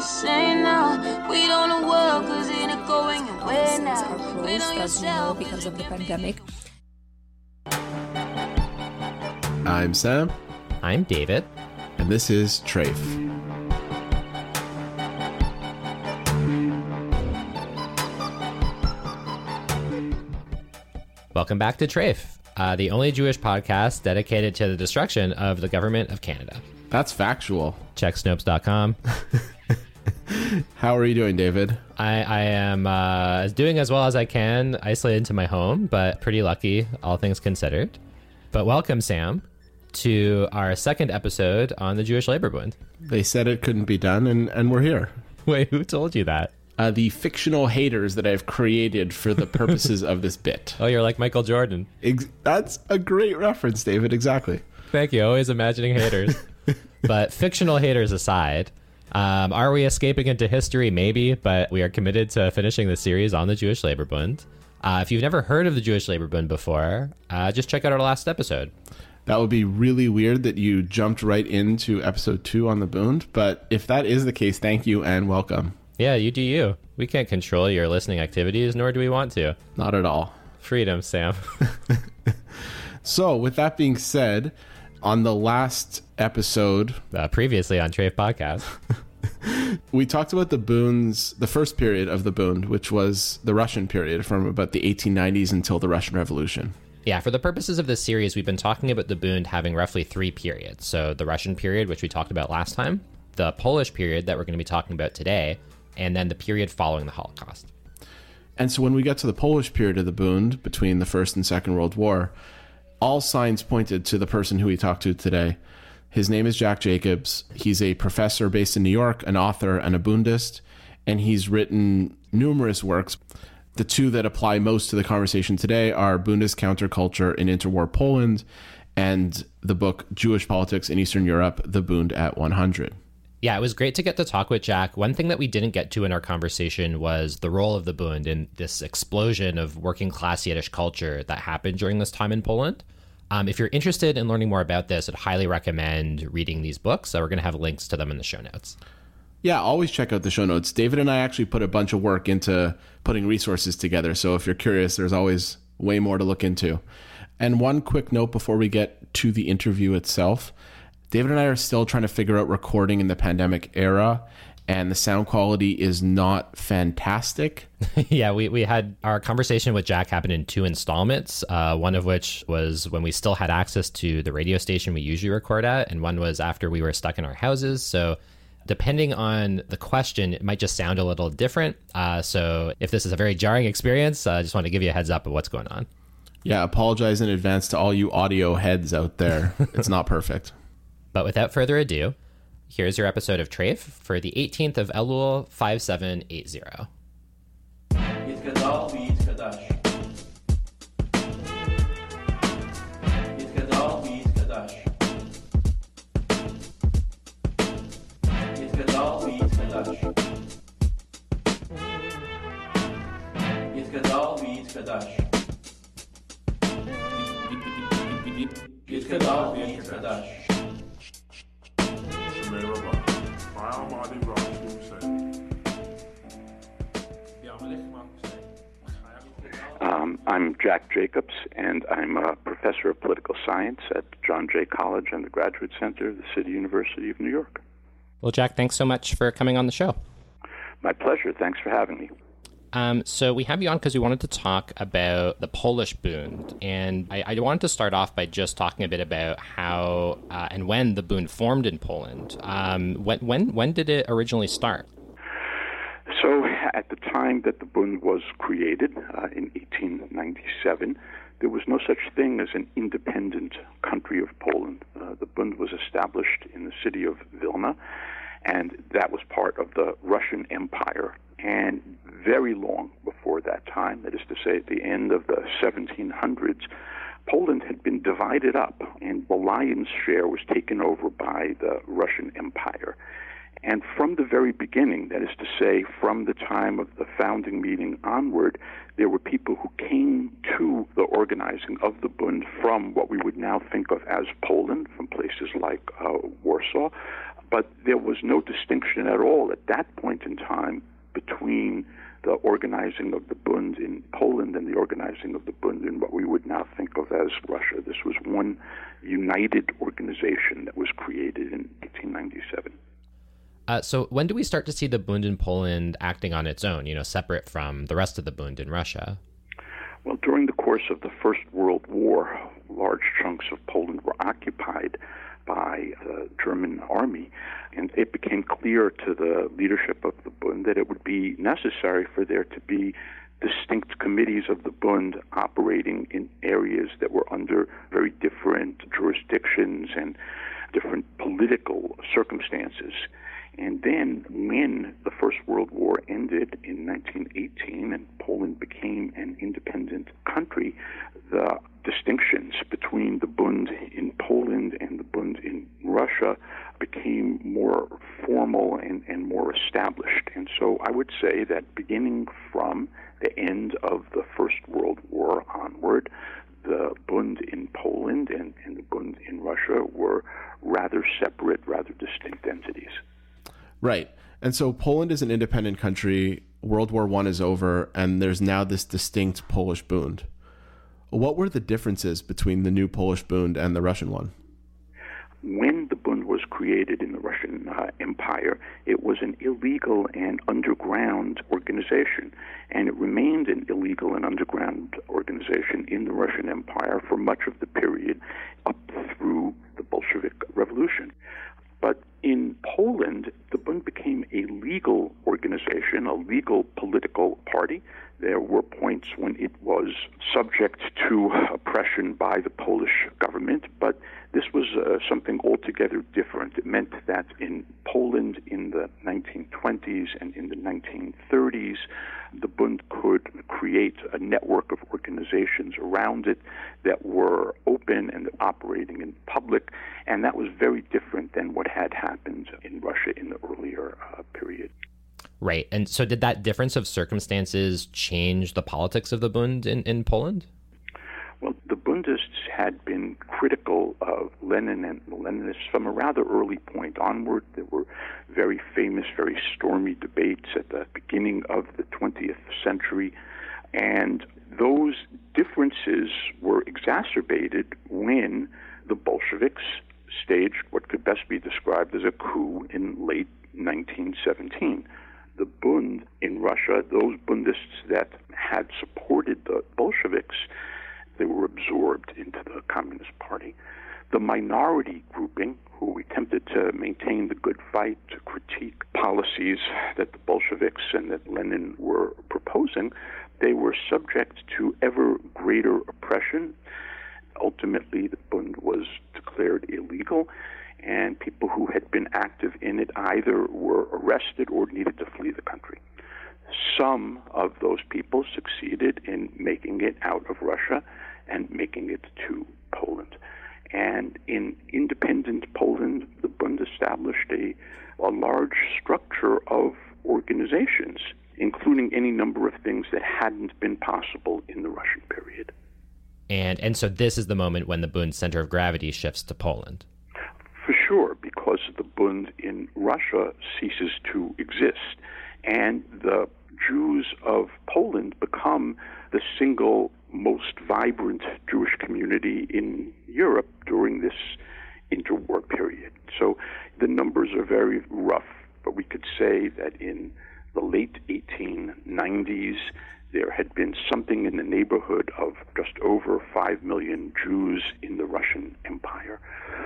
say now? We don't know world, cause it ain't going away now. Are closed, as you know, because of the pandemic. I'm Sam. I'm David. And this is Trafe. Welcome back to Trafe, the only Jewish podcast dedicated to the destruction of the government of Canada. That's factual. Check Snopes.com. How are you doing, David? I am doing as well as I can, isolated to my home, but pretty lucky, all things considered. But welcome, Sam, to our second episode on the Jewish Labor Bund. They said it couldn't be done, and we're here. Wait, who told you that? The fictional haters that I've created for the purposes of this bit. Oh, you're like Michael Jordan. That's a great reference, David. Exactly. Thank you. Always imagining haters. But fictional haters aside, are we escaping into history? Maybe, but we are committed to finishing the series on the Jewish Labor Bund. If you've never heard of the Jewish Labor Bund before, just check out our last episode. That would be really weird that you jumped right into episode 2 on the Bund, but if that is the case, thank you and welcome. Yeah, you do you. We can't control your listening activities, nor do we want to. Not at all. Freedom, Sam. So, with that being said, on the last episode... previously on Trafe Podcast. We talked about the Bunds, the first period of the Bund, which was the Russian period from about the 1890s until the Russian Revolution. Yeah, for the purposes of this series, we've been talking about the Bund having roughly 3 periods. So the Russian period, which we talked about last time, the Polish period that we're going to be talking about today, and then the period following the Holocaust. And so when we get to the Polish period of the Bund, between the First and Second World War, all signs pointed to the person who we talked to today. His name is Jack Jacobs. He's a professor based in New York, an author, and a Bundist, and he's written numerous works. The two that apply most to the conversation today are Bundist Counterculture in Interwar Poland and the book Jewish Politics in Eastern Europe, The Bund at 100. Yeah, it was great to get to talk with Jack. One thing that we didn't get to in our conversation was the role of the Bund in this explosion of working class Yiddish culture that happened during this time in Poland. If you're interested in learning more about this, I'd highly recommend reading these books. So we're going to have links to them in the show notes. Yeah, always check out the show notes. David and I actually put a bunch of work into putting resources together. So if you're curious, there's always way more to look into. And one quick note before we get to the interview itself. David and I are still trying to figure out recording in the pandemic era, and the sound quality is not fantastic. Yeah, we had our conversation with Jack happen in 2 installments, one of which was when we still had access to the radio station we usually record at, and one was after we were stuck in our houses. So depending on the question, it might just sound a little different. So if this is a very jarring experience, I just want to give you a heads up of what's going on. Yeah, apologize in advance to all you audio heads out there. It's not perfect. But without further ado, here's your episode of Trafe for the 18th of Elul 5780. I'm Jack Jacobs, and I'm a professor of political science at John Jay College and the Graduate Center of the City University of New York. Well, Jack, thanks so much for coming on the show. My pleasure. Thanks for having me. So we have you on because we wanted to talk about the Polish Bund, and I wanted to start off by just talking a bit about how and when the Bund formed in Poland. When did it originally start? So at the time that the Bund was created in 1897, there was no such thing as an independent country of Poland. The Bund was established in the city of Vilna, and that was part of the Russian Empire. And very long before that time, that is to say at the end of the 1700s, Poland had been divided up, and the lion's share was taken over by the Russian Empire. And from the very beginning, that is to say, from the time of the founding meeting onward, there were people who came to the organizing of the Bund from what we would now think of as Poland, from places like Warsaw. But there was no distinction at all at that point in time between the organizing of the Bund in Poland and the organizing of the Bund in what we would now think of as Russia. This was one united organization that was created in 1897. So when do we start to see the Bund in Poland acting on its own, separate from the rest of the Bund in Russia? Well, during the course of the First World War, large chunks of Poland were occupied by the German army, and it became clear to the leadership of the Bund that it would be necessary for there to be distinct committees of the Bund operating in areas that were under very different jurisdictions and different political circumstances. And then when the First World War ended in 1918 and Poland became an independent country, the distinctions between the Bund in Poland and the Bund in Russia became more formal and more established. And so I would say that beginning from the end of the First World War onward, the Bund in Poland and the Bund in Russia were rather separate, rather distinct entities. Right. And so Poland is an independent country. World War I is over, and there's now this distinct Polish Bund. What were the differences between the new Polish Bund and the Russian one? When the Bund was created in the Russian Empire, it was an illegal and underground organization, and it remained an illegal and underground organization in the Russian Empire for much of the period up through the Bolshevik Revolution. But in Poland, the Bund became a legal organization, a legal political party. There were points when it was subject to oppression by the Polish government, but this was something altogether different. It meant that in Poland in the 1920s and in the 1930s, the Bund could create a network of organizations around it that were open and operating in public, and that was very different than what had happened in Russia in the earlier period. Right. And so did that difference of circumstances change the politics of the Bund in Poland? Well, the Bundists had been critical of Lenin and the Leninists from a rather early point onward. There were very famous, very stormy debates at the beginning of the 20th century, and those differences were exacerbated when the Bolsheviks staged what could best be described as a coup in late 1917. The Bund in Russia, those Bundists that had supported the Bolsheviks, they were absorbed into the Communist Party. The minority grouping, who attempted to maintain the good fight, to critique policies that the Bolsheviks and that Lenin were proposing, they were subject to ever greater oppression. Ultimately, the Bund was declared illegal, and people who had been active in it either were arrested or needed to flee the country. Some of those people succeeded in making it out of Russia and making it to Poland. And in independent Poland, the Bund established a large structure of organizations, including any number of things that hadn't been possible in the Russian period. And so this is the moment when the Bund's center of gravity shifts to Poland. For sure, because the Bund in Russia ceases to exist, and the Jews of Poland become the single most vibrant Jewish community in Europe during this interwar period. So the numbers are very rough, but we could say that in the late 1890s, there had been something in the neighborhood of just over 5 million Jews in the Russian Empire.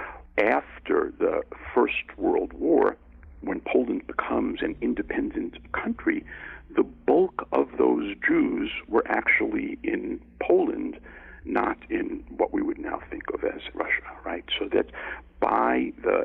After the First World War, when Poland becomes an independent country, the bulk of those Jews were actually in Poland, not in what we would now think of as Russia, right? So that by the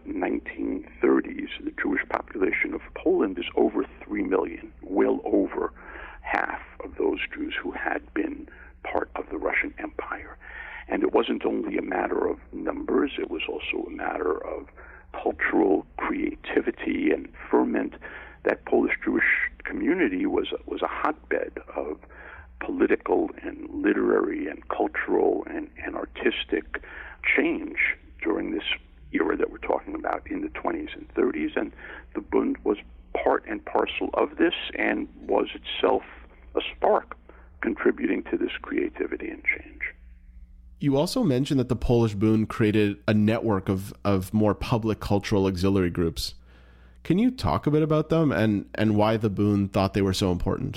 1930s, the Jewish population of Poland is over 3 million, well over half of those Jews who had been part of the Russian Empire. And it wasn't only a matter of numbers, it was also a matter of cultural creativity and ferment, that Polish Jewish community was a hotbed of political and literary and cultural and artistic change during this era that we're talking about in the 20s and 30s. And the Bund was part and parcel of this and was itself a spark contributing to this creativity and change. You also mentioned that the Polish Bund created a network of more public cultural auxiliary groups. Can you talk a bit about them and why the Bund thought they were so important?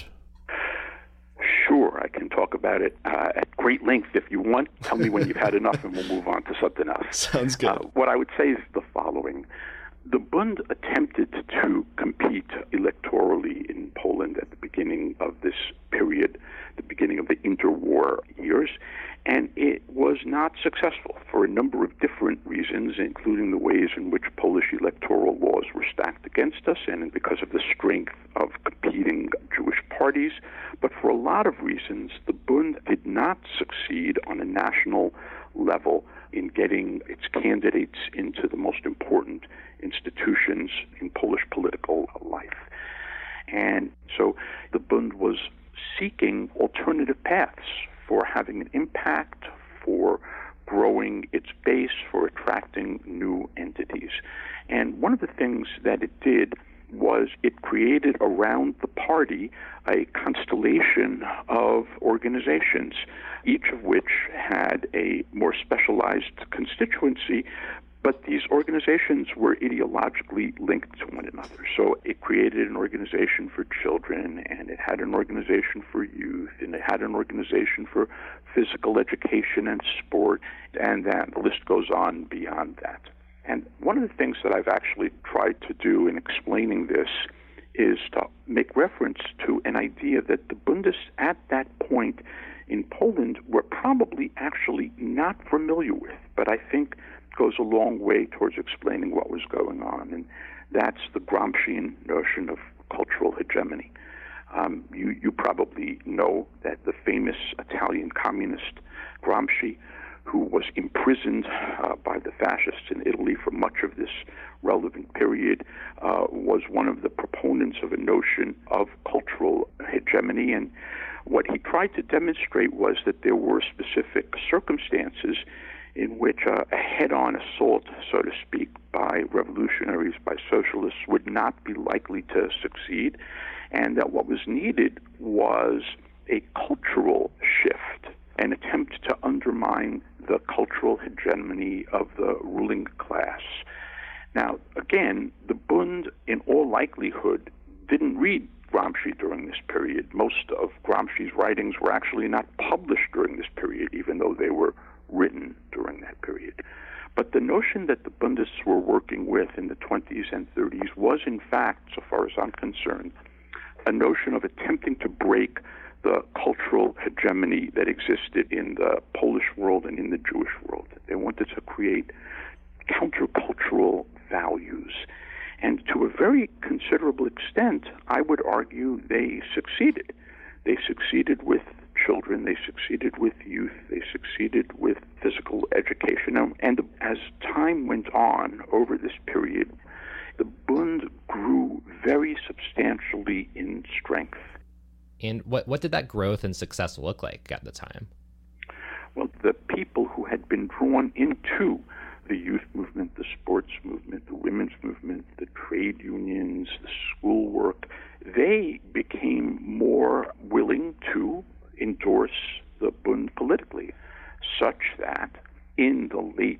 Sure, I can talk about it at great length if you want. Tell me when you've had enough and we'll move on to something else. Sounds good. What I would say is the following. The Bund attempted to compete electorally in Poland at the beginning of this period, the beginning of the interwar years, and it was not successful for a number of different reasons, including the ways in which Polish electoral laws were stacked against us and because of the strength of competing Jewish parties. But for a lot of reasons, the Bund did not succeed on a national level in getting its candidates into the most important institutions in Polish political life. And so the Bund was seeking alternative paths for having an impact, for growing its base, for attracting new entities. And one of the things that it did was it created around the party a constellation of organizations, each of which had a more specialized constituency, but these organizations were ideologically linked to one another. So it created an organization for children, and it had an organization for youth, and it had an organization for physical education and sport, and then the list goes on beyond that. And one of the things that I've actually tried to do in explaining this is to make reference to an idea that the Bundists at that point in Poland were probably actually not familiar with, but I think goes a long way towards explaining what was going on, and that's the Gramscian notion of cultural hegemony. You probably know that the famous Italian communist Gramsci, who was imprisoned by the fascists in Italy for much of this relevant period, was one of the proponents of a notion of cultural hegemony. And what he tried to demonstrate was that there were specific circumstances in which a head-on assault, so to speak, by revolutionaries, by socialists, would not be likely to succeed, and that what was needed was a cultural shift, an attempt to undermine the cultural hegemony of the ruling class. Now, again, the Bund, in all likelihood, didn't read Gramsci during this period. Most of Gramsci's writings were actually not published during this period, even though they were written during that period. But the notion that the Bundists were working with in the 20s and 30s was, in fact, so far as I'm concerned, a notion of attempting to break the cultural hegemony that existed in the Polish world and in the Jewish world. They wanted to create countercultural values. And to a very considerable extent, I would argue they succeeded. They succeeded with children, they succeeded with youth, they succeeded with physical education. And as time went on over this period, the Bund grew very substantially in strength. And what did that growth and success look like at the time? Well, the people who had been drawn into the youth movement, the sports movement, the women's movement, the trade unions, the schoolwork, they became more willing to endorse the Bund politically, such that in the late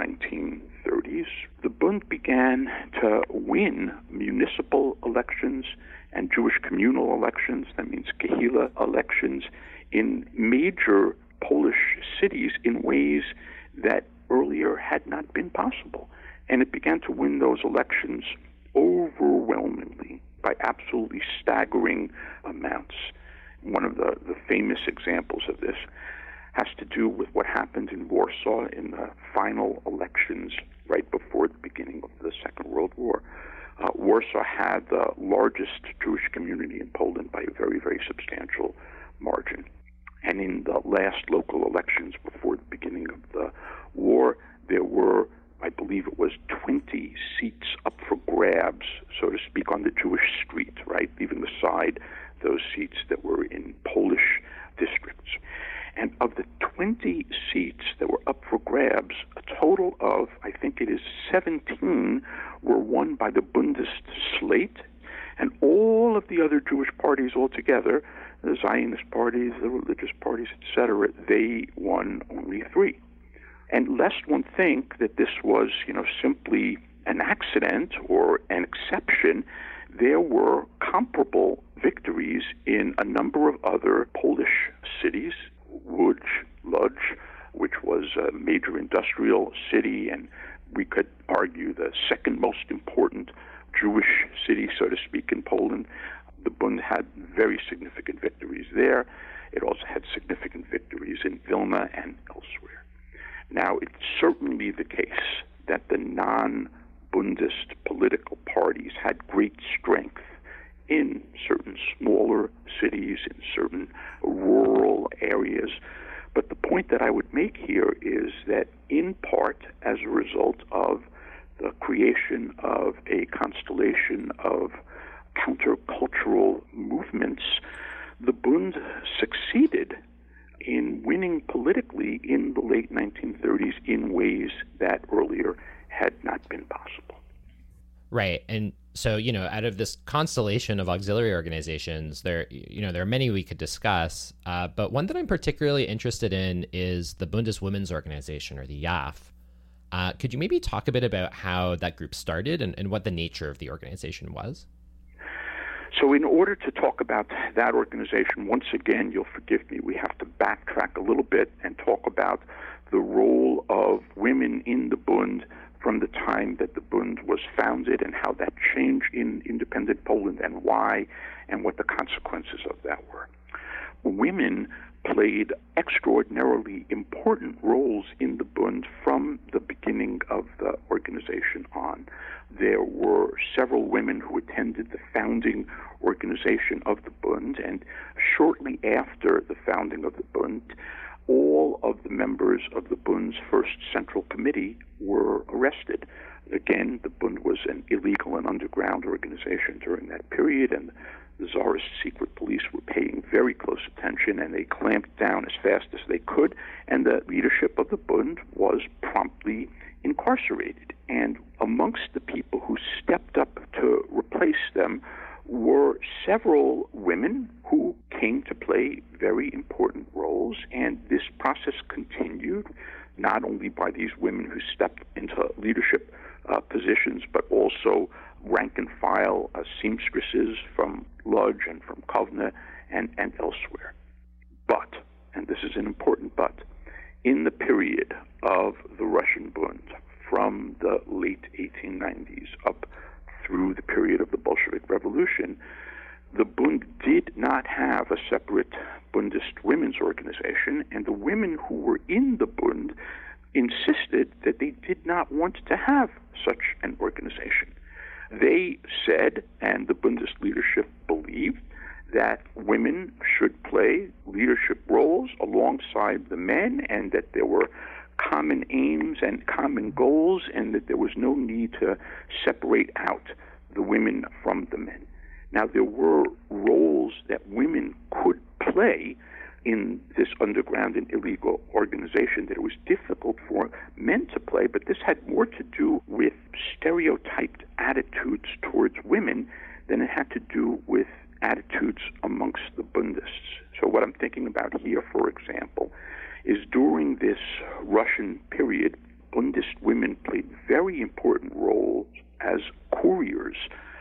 1930s, the Bund began to win municipal elections and Jewish communal elections, that means Kehila elections, in major Polish cities in ways that earlier had not been possible. And it began to win those elections overwhelmingly by absolutely staggering amounts. One of the famous examples of this has to do with what happened in Warsaw in the final elections right before the beginning of the Second World War. Warsaw had the largest Jewish community in Poland by a very, very substantial margin. And in the last local elections before the beginning of the war, there were, I believe it was 27 Bonn were won by the Bundist slate, and all of the other Jewish parties altogether, the Zionist parties, the religious parties, etc., they won only 3. And lest one think that this was, simply an accident or an exception, there were comparable victories in a number of other Polish cities, Łódź, which was a major industrial city, and we could argue the second most important Jewish city, so to speak, in Poland. The Bund had very significant victories there. It also had significant victories in Vilna and elsewhere. Now, it's certainly the case that the non-Bundist political parties had great strength in certain smaller cities, in certain rural areas. But the point that I would make here is that in part as a result of the creation of a constellation of countercultural movements, the Bund succeeded in winning politically in the late 1930s in ways that earlier had not been possible. Right. And so, out of this constellation of auxiliary organizations, there are many we could discuss. But one that I'm particularly interested in is the Bundeswomen's Organization, or the JAF. Could you maybe talk a bit about how that group started and what the nature of the organization was? So in order to talk about that organization, once again, you'll forgive me, we have to backtrack a little bit and talk about the role of women in the Bund from the time that the Bund was founded and how that changed in independent Poland and why and what the consequences of that were. Women played extraordinarily important roles in the Bund from the beginning of the organization on. There were several women who attended the founding organization of the Bund, and shortly after the founding of the Bund, all of the members of the Bund's first central committee were arrested. Again, the Bund was an illegal and underground organization during that period, and the Tsarist secret police were paying very close attention, and they clamped down as fast as they could, and the leadership of the Bund was promptly incarcerated. And amongst the people who stepped up to replace them were several women who came to play very important roles, and this process continued not only by these women who stepped into leadership positions, but also rank-and-file seamstresses from Łódź and from Kovna and elsewhere. But, and this is an important but, in the period of the Russian Bund, from the late 1890s up through the period of the Bolshevik Revolution, the Bund did not have a separate Bundist women's organization, and the women who were in the Bund insisted that they did not want to have such an organization. They said, and the Bundist leadership believed, that women should play leadership roles alongside the men, and that there were common aims and common goals, and that there was no need to separate out the women from the men. Now, there were roles that women could play in this underground and illegal organization that it was difficult for men to play, but this had more to do with stereotyped attitudes towards women than it had to do with attitudes amongst the Bundists. So what I'm thinking about here, for example, is during this Russian period, Bundist women played very important roles as couriers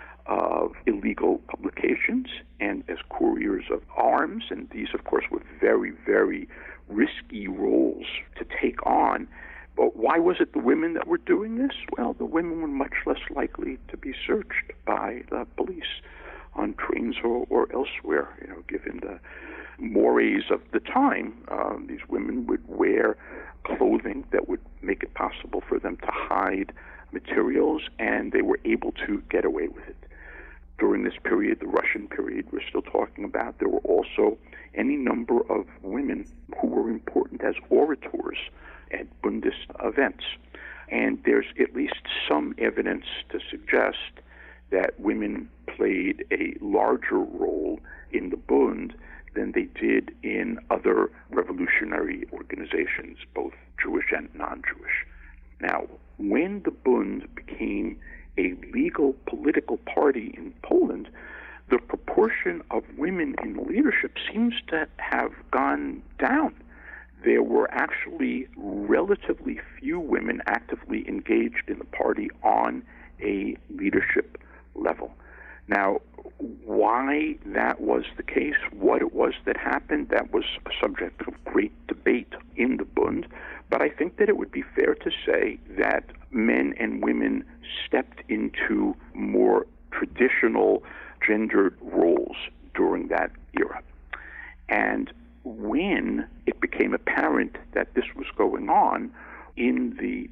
of illegal publications and as couriers of arms, and these, of course, were very, very risky roles to take on. But why was it the women that were doing this? Well, the women were much less likely to be searched by the police on trains or elsewhere, given the mores of the time. These women would wear clothing that would make it possible for them to hide materials, and they were able to get away with it. During this period, the Russian period we're still talking about, there were also any number of women who were important as orators at Bundist events. And there's at least some evidence to suggest that women played a larger role in the Bund than they did in other revolutionary organizations, both Jewish and non-Jewish. Now, when the Bund became a legal political party in Poland, the proportion of women in leadership seems to have gone down. There were actually relatively few women actively engaged in the party on a leadership level. Now, why that was the case, what it was that happened, that was a subject of great debate in the Bund. But I think that it would be fair to say that men and women stepped into more traditional gendered roles during that era. And when it became apparent that this was going on in the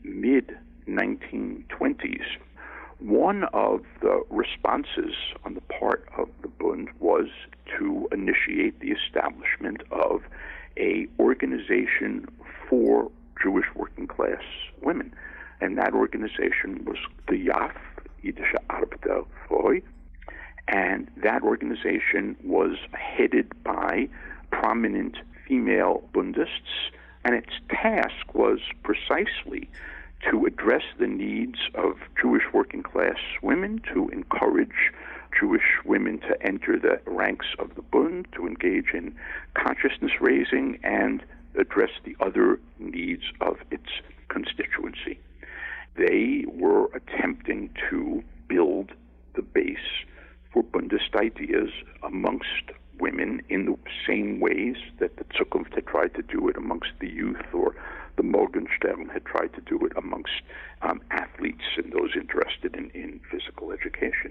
mid-1920s, one of the responses on the part of the Bund was to initiate the establishment of an organization for Jewish working class women. And that organization was the YAF, Yiddische Arbeiterfrau, and that organization was headed by prominent female Bundists, and its task was precisely to address the needs of Jewish working class women, to encourage Jewish women to enter the ranks of the Bund, to engage in consciousness raising, and address the other needs of its constituency. They were attempting to build the base for Bundist ideas amongst women in the same ways that the Zukunft had tried to do it amongst the youth, or the Morgenstern had tried to do it amongst athletes and those interested in physical education.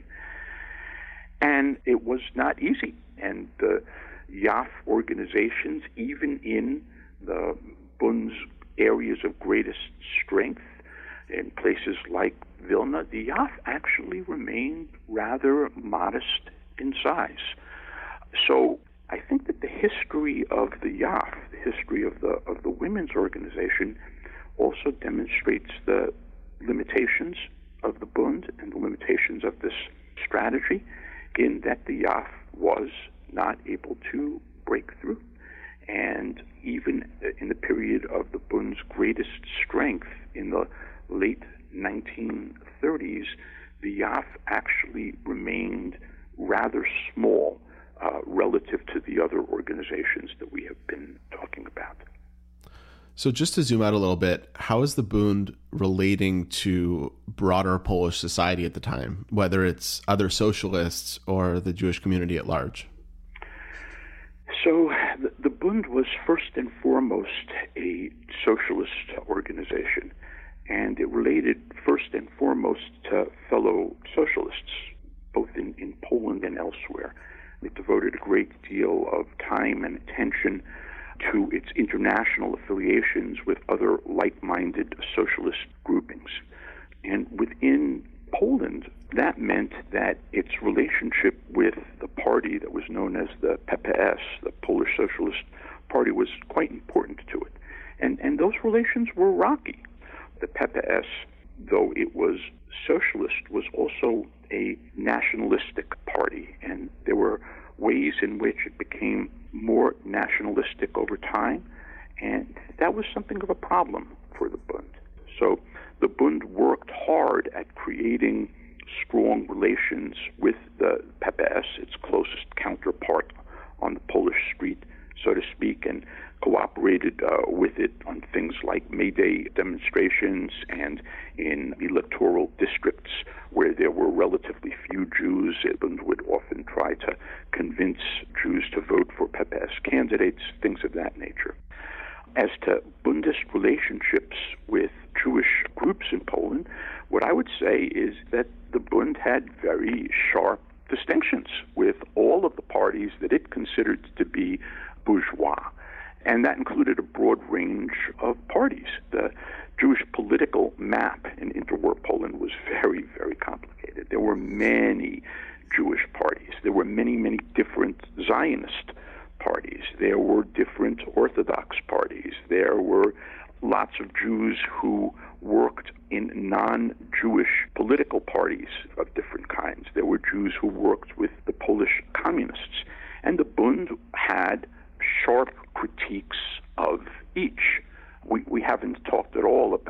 And it was not easy. And the YAF organizations, even in the Bund's areas of greatest strength, in places like Vilna, the YAF actually remained rather modest in size. So I think that the history of the YAF, the history of the women's organization, also demonstrates the limitations of the Bund and the limitations of this strategy, in that the YAF was not able to break through. And even in the period of the Bund's greatest strength in the late 1930s, the YAF actually remained rather small relative to the other organizations that we have been talking about. So just to zoom out a little bit, how is the Bund relating to broader Polish society at the time, whether it's other socialists or the Jewish community at large? So the Bund was first and foremost a socialist organization, and it related first and foremost to fellow socialists, both in Poland and elsewhere. It devoted a great deal of time and attention to its international affiliations with other like-minded socialist groupings. And within Poland, that meant that its relationship with the party that was known as the PPS, the Polish Socialist Party, was quite important to it. And those relations were rocky. The PPS, though it was socialist, was also a nationalistic party, and there were ways in which it became more nationalistic over time, and that was something of a problem for the Bund. So the Bund worked hard at creating strong relations with the PPS, its closest counterpart on the Polish street, so to speak, and cooperated with it on things like May Day demonstrations, and in electoral districts where there were relatively few Jews, the Bund would often try to convince Jews to vote for PPS candidates, things of that nature. As to Bundist relationships with Jewish groups in Poland, what I would say is that the Bund had very sharp distinctions with all of the parties that it considered to be bourgeois. And that included a broad range of parties. The Jewish political map in interwar Poland was very, very complicated. There were many Jewish parties. There were many, many different Zionist parties. There were different Orthodox parties. There were lots of Jews who worked in non-Jewish political parties of different kinds. There were Jews who worked with the Polish communists. And the Bund had sharp critiques of each. We haven't talked at all about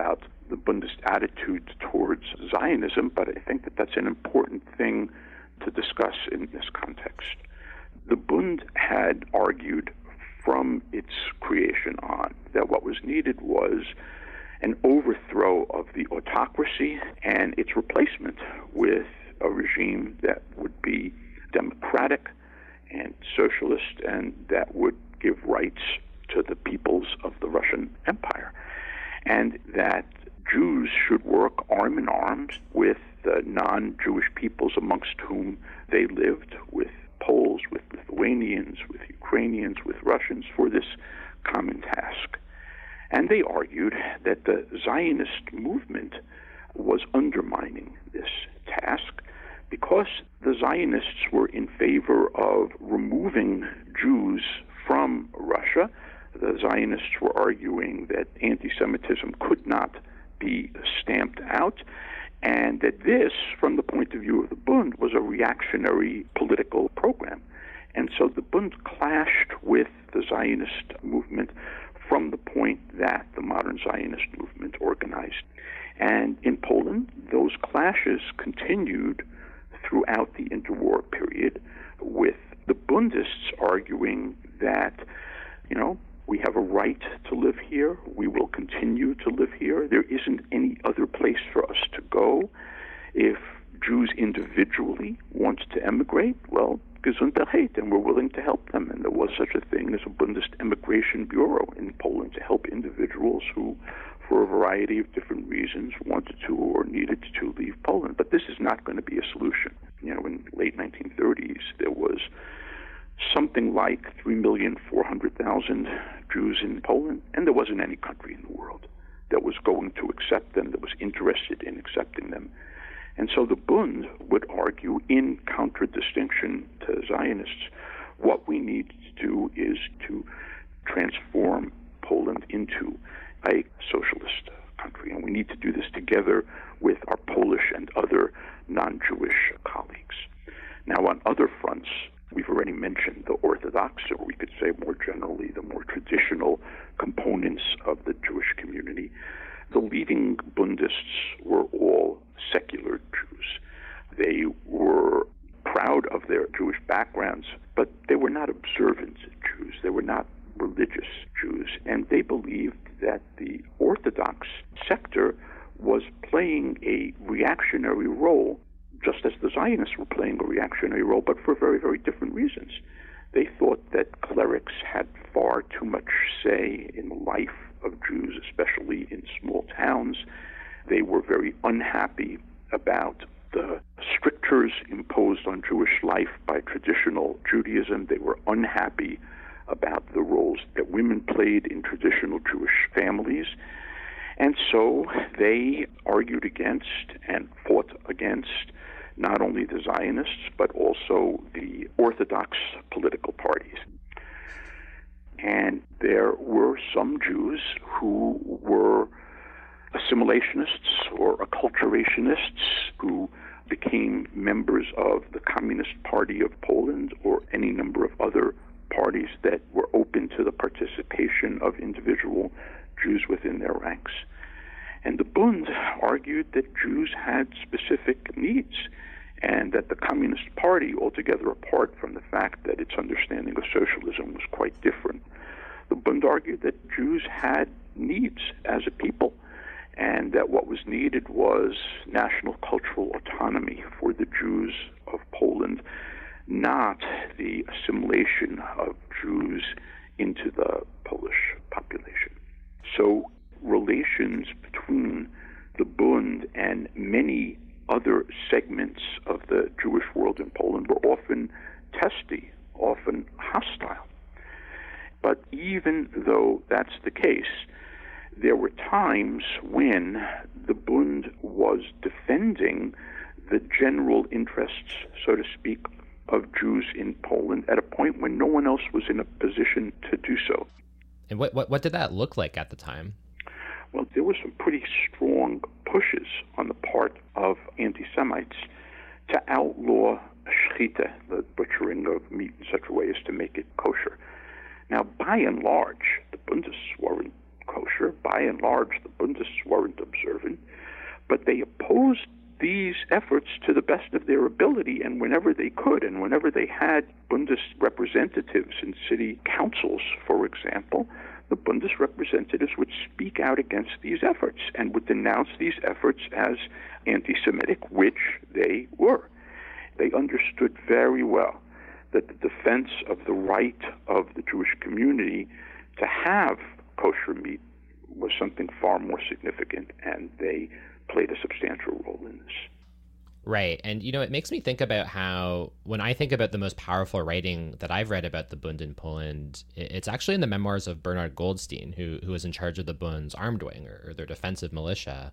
the Bundist attitude towards Zionism, but I think that that's an important thing to discuss in this context. The Bund had argued from its creation on that what was needed was an overthrow of the autocracy and its replacement with a regime that would be democratic and socialist and that would give rights to the peoples of the Russian Empire, and that Jews should work arm in arm with the non-Jewish peoples amongst whom they lived, with Poles, with Lithuanians, with Ukrainians, with Russians, for this common task. And they argued that the Zionist movement was undermining this task because the Zionists were in favor of removing Jews from Russia. The Zionists were arguing that anti-Semitism could not be stamped out, and that this, from the point of view of the Bund, was a reactionary political program. And so the Bund clashed with the Zionist movement from the point that the modern Zionist movement organized. And in Poland, those clashes continued throughout the interwar period, with the Bundists arguing that, we have a right to live here, we will continue to live here, there isn't any other place for us to go. If Jews individually want to emigrate, well, Gesundheit, and we're willing to help them. And there was such a thing as a Bundist Immigration Bureau in Poland to help individuals who, for a variety of different reasons, wanted to or needed to leave Poland. But this is not going to be a solution. In the late 1930s, there was something like 3,400,000 Jews in Poland, and there wasn't any country in the world that was going to accept them, that was interested in accepting them. And so the Bund would argue, in contradistinction to Zionists, what we need to do is to transform Poland into a socialist country, and we need to do this together with our Polish and other non-Jewish colleagues. Now, on other fronts, we've already mentioned the Orthodox, or we could say more generally the more traditional components of the Jewish community. The leading Bundists were all secular Jews. They were proud of their Jewish backgrounds, but they were not observant Jews. They were not religious Jews. And they believed that the Orthodox sector was playing a reactionary role, just as the Zionists were playing a reactionary role, but for very, very different reasons. They thought that clerics had far too much say in the life of Jews, especially in small towns. They were very unhappy about the strictures imposed on Jewish life by traditional Judaism. They were unhappy about the roles that women played in traditional Jewish families. And so they argued against and fought against not only the Zionists, but also the Orthodox political parties. And there were some Jews who were assimilationists or acculturationists who became members of the Communist Party of Poland or any number of other parties that were open to the participation of individual Jews within their ranks. And the Bund argued that Jews had specific needs, and that the Communist Party, altogether apart from the fact that its understanding of socialism was quite different, the Bund argued that Jews had needs as a people, and that what was needed was national cultural autonomy for the Jews of Poland, not the assimilation of Jews into the Polish population. So relations between the Bund and many other segments of the Jewish world in Poland were often testy, often hostile. But even though that's the case, there were times when the Bund was defending the general interests, so to speak, of Jews in Poland at a point when no one else was in a position to do so. And what did that look like at the time? Well, there were some pretty strong pushes on the part of anti-Semites to outlaw shechita, the butchering of meat in such a way as to make it kosher. Now, by and large, the Bundists weren't kosher. By and large, the Bundists weren't observant. to the best of their ability, and whenever they could, and whenever they had Bundes representatives in city councils, for example, the Bundes representatives would speak out against these efforts and would denounce these efforts as anti-Semitic, which they were. They understood very well that the defense of the right of the Jewish community to have kosher meat was something far more significant, and they played a substantial role in this. Right. And, it makes me think about how, when I think about the most powerful writing that I've read about the Bund in Poland, it's actually in the memoirs of Bernard Goldstein, who was in charge of the Bund's armed wing, or their defensive militia.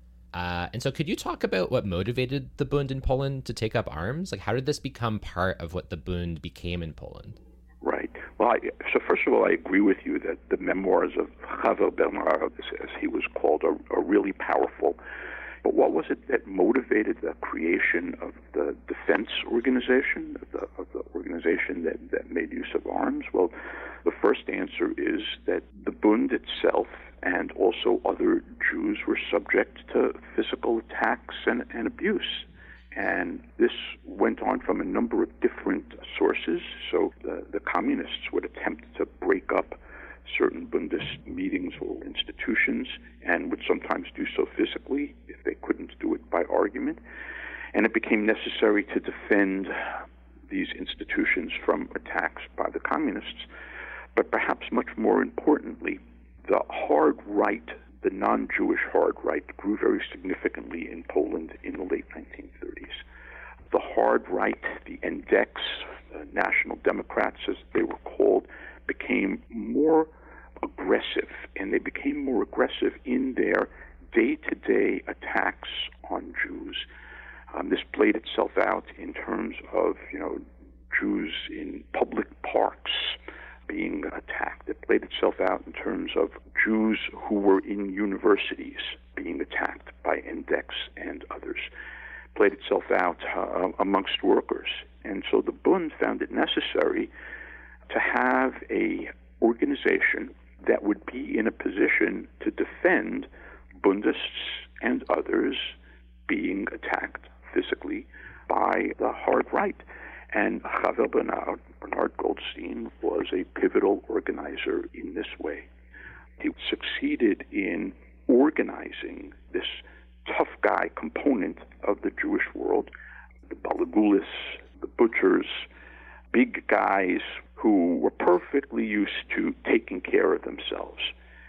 And so could you talk about what motivated the Bund in Poland to take up arms? Like, how did this become part of what the Bund became in Poland? Right. Well, so first of all, I agree with you that the memoirs of Paweł Bernard, as he was called, are really powerful. But what was it that motivated the creation of the defense organization, of the organization that made use of arms? Well, the first answer is that the Bund itself and also other Jews were subject to physical attacks and abuse. And this went on from a number of different sources. So the communists would attempt to break up certain Bundist meetings or institutions, and would sometimes do so physically if they couldn't do it by argument. And it became necessary to defend these institutions from attacks by the communists. But perhaps much more importantly, the hard right, the non-Jewish hard right, grew very significantly in Poland in the late 1930s. The hard right, the Index, the National Democrats as they were called, became more aggressive, and they became more aggressive in their day-to-day attacks on Jews. This played itself out in terms of, Jews in public parks being attacked. It played itself out in terms of Jews who were in universities being attacked by Index and others. It played itself out amongst workers. And so the Bund found it necessary to have a organization that would be in a position to defend Bundists and others being attacked physically by the hard right. And Paweł Bernard Goldstein, was a pivotal organizer in this way. He succeeded in organizing this tough guy component of the Jewish world, the Balagulis, the butchers, big guys who were perfectly used to taking care of themselves,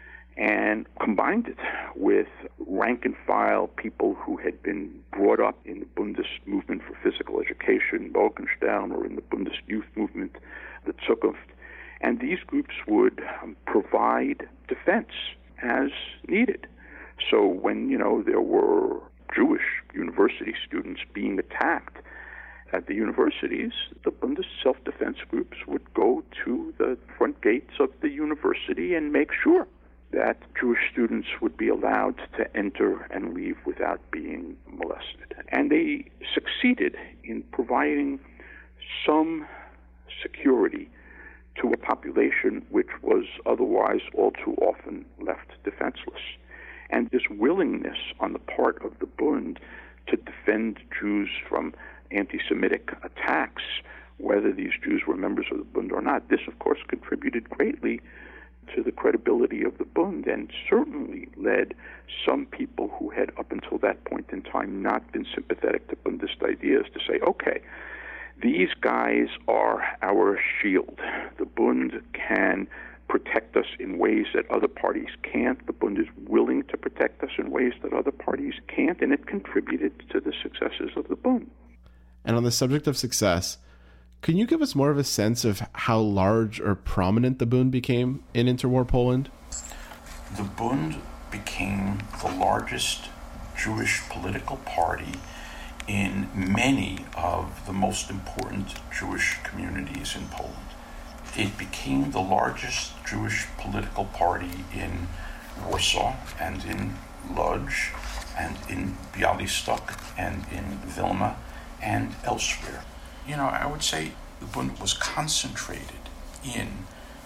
and combined it with rank-and-file people who had been brought up in the Bundist movement for physical education, Bolkenstein, or in the Bundist youth movement, the Zukunft. And these groups would provide defense as needed. So when, there were Jewish university students being attacked at the universities, the Bundist self-defense groups would go to the front gates of the university and make sure that Jewish students would be allowed to enter and leave without being molested. And they succeeded in providing some security to a population which was otherwise all too often left defenseless. And this willingness on the part of the Bund to defend Jews from anti-Semitic attacks, whether these Jews were members of the Bund or not, this, of course, contributed greatly to the credibility of the Bund, and certainly led some people who had up until that point in time not been sympathetic to Bundist ideas to say, okay, these guys are our shield. The Bund can protect us in ways that other parties can't. The Bund is willing to protect us in ways that other parties can't, and it contributed to the successes of the Bund. And on the subject of success, can you give us more of a sense of how large or prominent the Bund became in interwar Poland? The Bund became the largest Jewish political party in many of the most important Jewish communities in Poland. It became the largest Jewish political party in Warsaw and in Lodz and in Białystok and in Wilna and elsewhere. I would say the Bund was concentrated in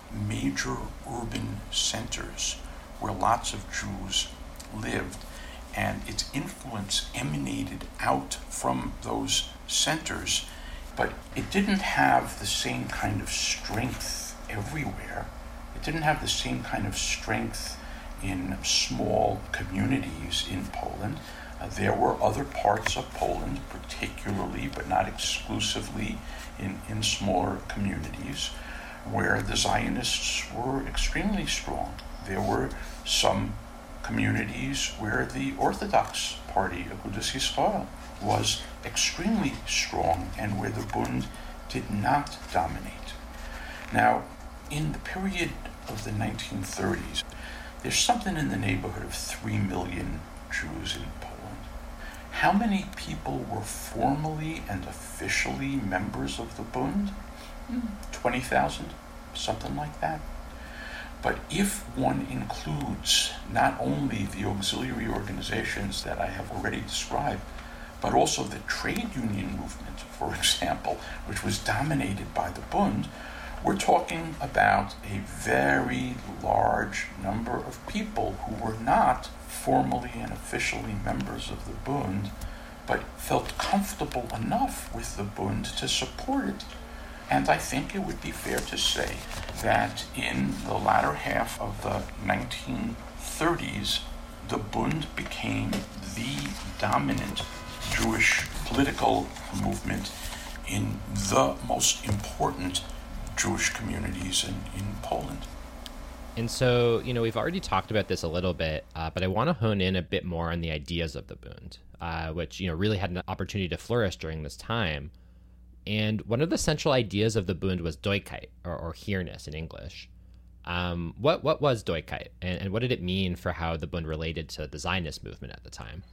major urban centers where lots of Jews lived, and its influence emanated out from those centers, but it didn't have the same kind of strength everywhere. It didn't have the same kind of strength in small communities in Poland. There were other parts of Poland, particularly but not exclusively in smaller communities, where the Zionists were extremely strong. There were some communities where the Orthodox Party, Agudas Yisrael, was extremely strong and where the Bund did not dominate. Now, in the period of the 1930s, there's something in the neighborhood of 3 million Jews in Poland. How many people were formally and officially members of the Bund? 20,000, something like that. But if one includes not only the auxiliary organizations that I have already described, but also the trade union movement, for example, which was dominated by the Bund, we're talking about a very large number of people who were not formally and officially members of the Bund, but felt comfortable enough with the Bund to support it. And I think it would be fair to say that in the latter half of the 1930s, the Bund became the dominant Jewish political movement in the most important Jewish communities in Poland. And so, we've already talked about this a little bit, but I want to hone in a bit more on the ideas of the Bund, which, really had an opportunity to flourish during this time. And one of the central ideas of the Bund was Deutschkeit, or here-ness in English. What was Deutschkeit, and what did it mean for how the Bund related to the Zionist movement at the time?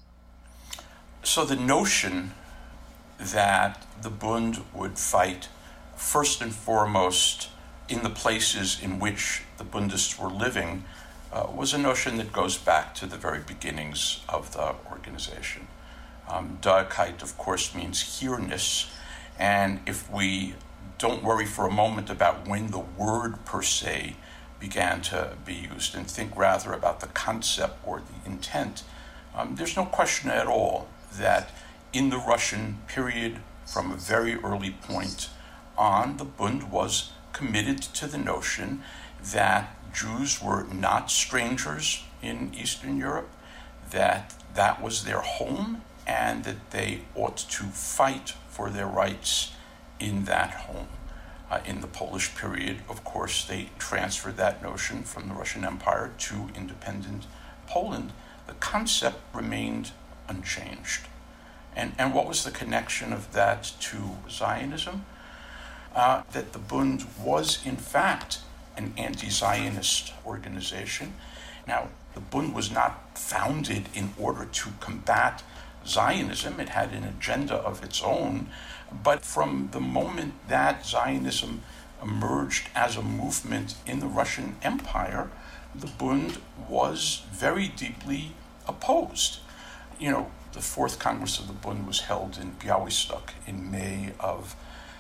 So the notion that the Bund would fight first and foremost in the places in which the Bundists were living was a notion that goes back to the very beginnings of the organization. Deutschkeit, of course, means here-ness. And if we don't worry for a moment about when the word per se began to be used and think rather about the concept or the intent, there's no question at all that in the Russian period, from a very early point on, the Bund was committed to the notion that Jews were not strangers in Eastern Europe, that that was their home, and that they ought to fight for their rights in that home. In the Polish period, of course, they transferred that notion from the Russian Empire to independent Poland. The concept remained unchanged. And what was the connection of that to Zionism? That the Bund was, in fact, an anti-Zionist organization. Now, the Bund was not founded in order to combat Zionism. It had an agenda of its own. But from the moment that Zionism emerged as a movement in the Russian Empire, the Bund was very deeply opposed. The Fourth Congress of the Bund was held in Białystok in May of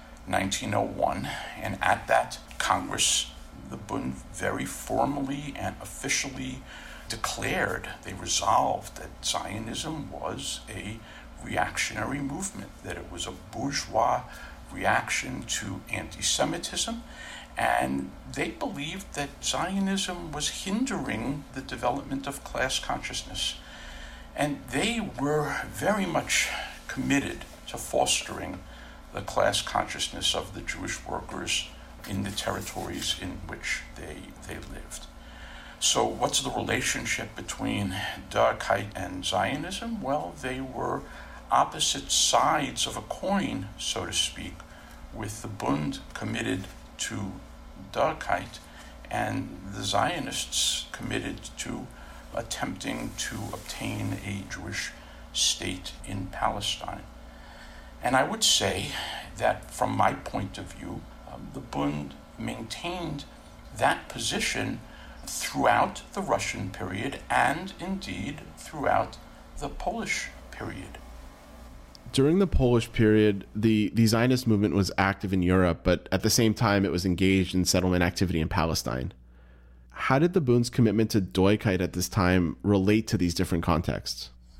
1901, and at that Congress, the Bund very formally and officially declared, they resolved that Zionism was a reactionary movement, that it was a bourgeois reaction to anti-Semitism, and they believed that Zionism was hindering the development of class consciousness. And they were very much committed to fostering the class consciousness of the Jewish workers in the territories in which they lived. So what's the relationship between Deutschkeit and Zionism? Well, they were opposite sides of a coin, so to speak, with the Bund committed to Deutschkeit and the Zionists committed to attempting to obtain a Jewish state in Palestine. And I would say that from my point of view, the Bund maintained that position throughout the Russian period and indeed throughout the Polish period. During the Polish period, the Zionist movement was active in Europe, but at the same time it was engaged in settlement activity in Palestine. How did the Bund's commitment to Deutschkeit at this time relate to these different contexts?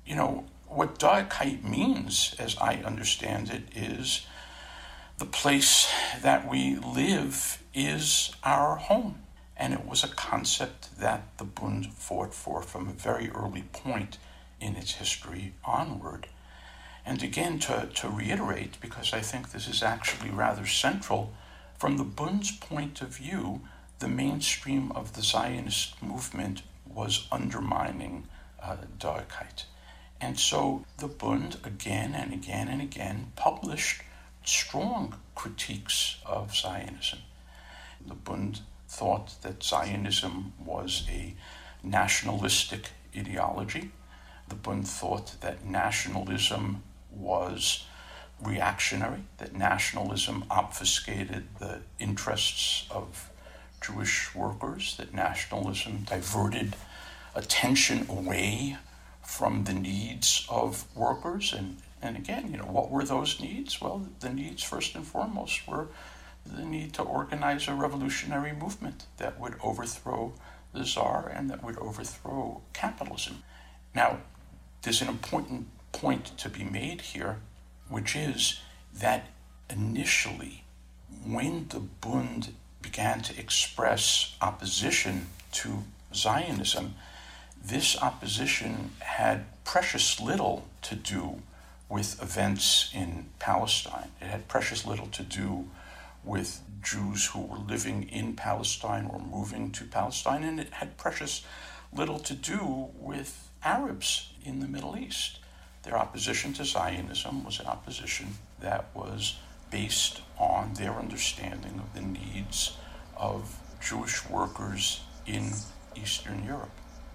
What Daoikeit means, as I understand it, is the place that we live is our home. And it was a concept that the Bund fought for from a very early point in its history onward. And again, to reiterate, because I think this is actually rather central, from the Bund's point of view, the mainstream of the Zionist movement was undermining Daoikeit. And so the Bund again and again and again published strong critiques of Zionism. The Bund thought that Zionism was a nationalistic ideology. The Bund thought that nationalism was reactionary, that nationalism obfuscated the interests of Jewish workers, that nationalism diverted attention away from the needs of workers. And again, what were those needs? Well, the needs first and foremost were the need to organize a revolutionary movement that would overthrow the Tsar and that would overthrow capitalism. Now, there's an important point to be made here, which is that initially, when the Bund began to express opposition to Zionism, this opposition had precious little to do with events in Palestine. It had precious little to do with Jews who were living in Palestine or moving to Palestine, and it had precious little to do with Arabs in the Middle East. Their opposition to Zionism was an opposition that was based on their understanding of the needs of Jewish workers in Eastern Europe.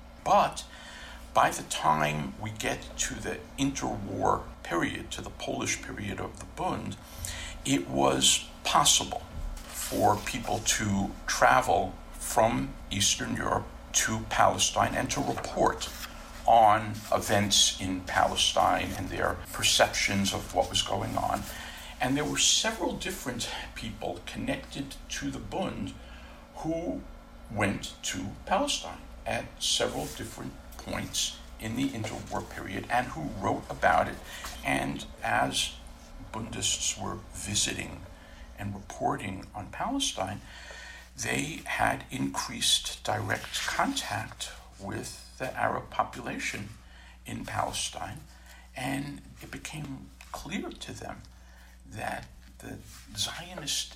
But by the time we get to the interwar period, to the Polish period of the Bund, it was possible for people to travel from Eastern Europe to Palestine and to report on events in Palestine and their perceptions of what was going on. And there were several different people connected to the Bund who went to Palestine at several different points in the interwar period and who wrote about it. And as Bundists were visiting and reporting on Palestine, they had increased direct contact with the Arab population in Palestine, and it became clear to them that the Zionist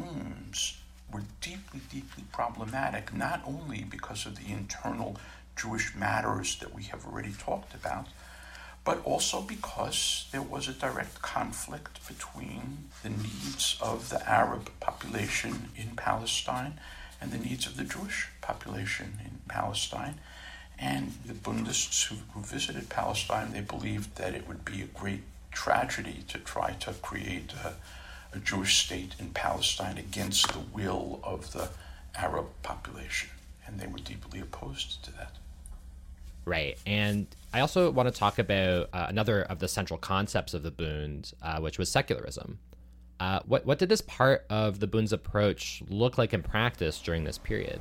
aims were deeply, deeply problematic, not only because of the internal Jewish matters that we have already talked about, but also because there was a direct conflict between the needs of the Arab population in Palestine and the needs of the Jewish population in Palestine. And the Bundists who visited Palestine, they believed that it would be a great tragedy to try to create a Jewish state in Palestine against the will of the Arab population. And they were deeply opposed to that. Right. And I also want to talk about another of the central concepts of the Bund, which was secularism. What did this part of the Bund's approach look like in practice during this period?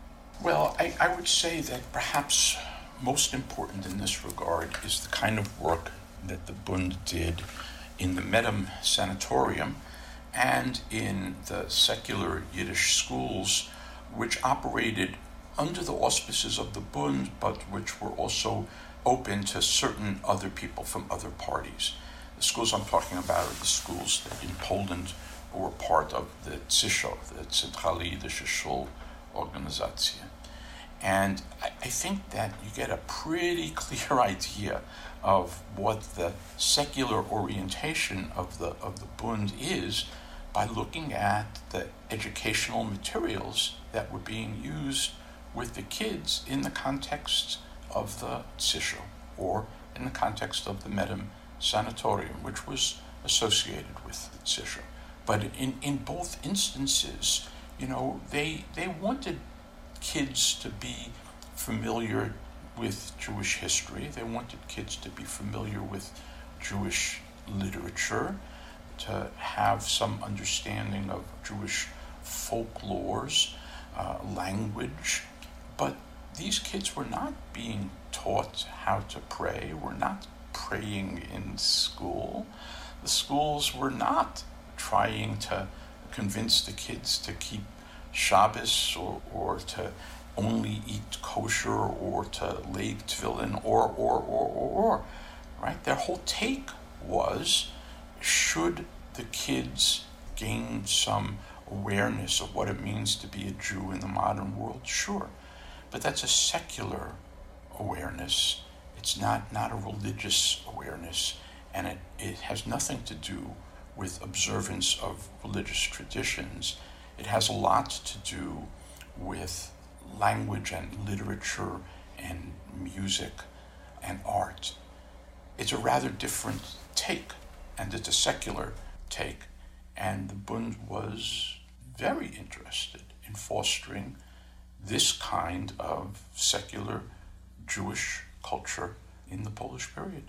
Well, I would say that perhaps most important in this regard is the kind of work that the Bund did in the Medem Sanatorium and in the secular Yiddish schools, which operated under the auspices of the Bund, but which were also open to certain other people from other parties. The schools I'm talking about are the schools that in Poland were part of the CSISHO, the Zentrale Jiddische Schulorganisation. And I think that you get a pretty clear idea of what the secular orientation of the Bund is by looking at the educational materials that were being used with the kids in the context of the CSISHO or in the context of the Medem Sanatorium, which was associated with the CSISHO. But in both instances, they wanted kids to be familiar with Jewish history. They wanted kids to be familiar with Jewish literature, to have some understanding of Jewish folklores, language. But these kids were not being taught how to pray, were not praying in school. The schools were not trying to convince the kids to keep Shabbos or to only eat kosher or to lay tefillin or, right? Their whole take was, should the kids gain some awareness of what it means to be a Jew in the modern world? Sure. But that's a secular awareness. It's not a religious awareness, and it has nothing to do with observance of religious traditions. It has a lot to do with language and literature and music and art. It's a rather different take, and it's a secular take. And the Bund was very interested in fostering this kind of secular Jewish culture in the Polish period.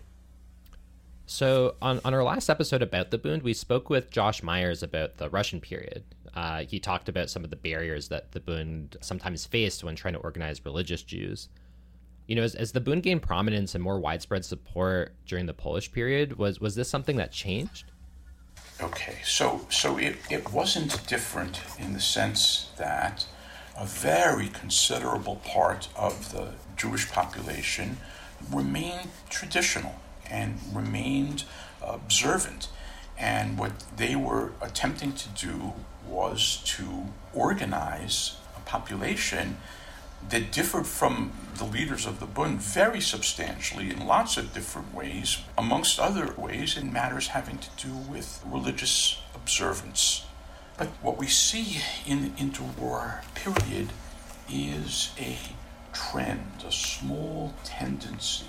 So on our last episode about the Bund, we spoke with Josh Myers about the Russian period. He talked about some of the barriers that the Bund sometimes faced when trying to organize religious Jews. You know, as the Bund gained prominence and more widespread support during the Polish period, was this something that changed? Okay, so it wasn't different in the sense that a very considerable part of the Jewish population remained traditional and remained observant. And what they were attempting to do was to organize a population that differed from the leaders of the Bund very substantially in lots of different ways, amongst other ways in matters having to do with religious observance. But what we see in the interwar period is a trend, a small tendency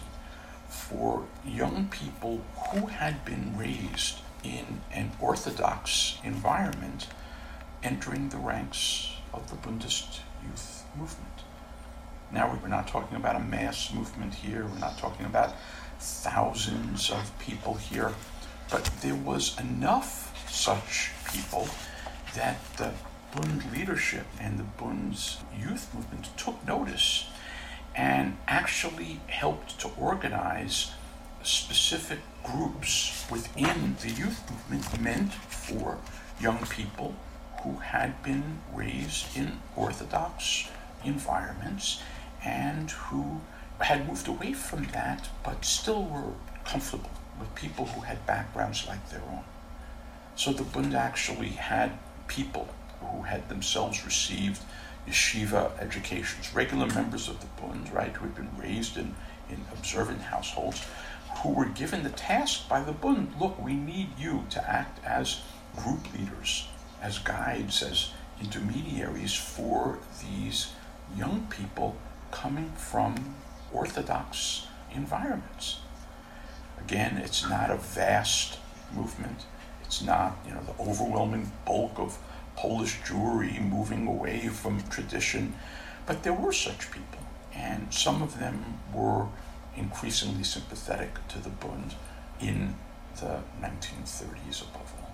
for young people who had been raised in an Orthodox environment entering the ranks of the Bundist youth movement. Now, we're not talking about a mass movement here, we're not talking about thousands of people here, but there was enough such people that the Bund leadership and the Bund's youth movement took notice and actually helped to organize specific groups within the youth movement meant for young people who had been raised in Orthodox environments and who had moved away from that but still were comfortable with people who had backgrounds like their own. So the Bund actually had people who had themselves received yeshiva educations, regular members of the Bund, right, who had been raised in observant households, who were given the task by the Bund, look, we need you to act as group leaders, as guides, as intermediaries for these young people coming from Orthodox environments. Again, it's not a vast movement. It's not, the overwhelming bulk of Polish Jewry moving away from tradition, but there were such people, and some of them were increasingly sympathetic to the Bund in the 1930s above all.